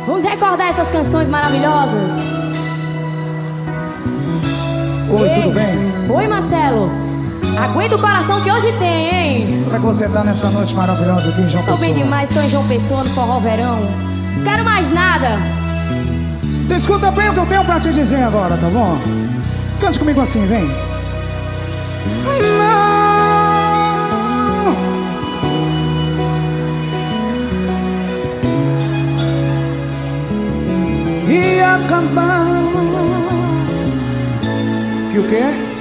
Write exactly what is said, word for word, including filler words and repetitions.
Vamos recordar essas canções maravilhosas. Oi, Ei. tudo bem? Oi, Marcelo. Aguenta o coração que hoje tem, hein? Como é que você tá nessa noite maravilhosa aqui em João Tô Pessoa? bem demais, tô em João Pessoa, no forró verão. Não quero mais nada. Então escuta bem o que eu tenho pra te dizer agora, tá bom? Cante comigo assim, vem. Não ia acabar. Que o quê?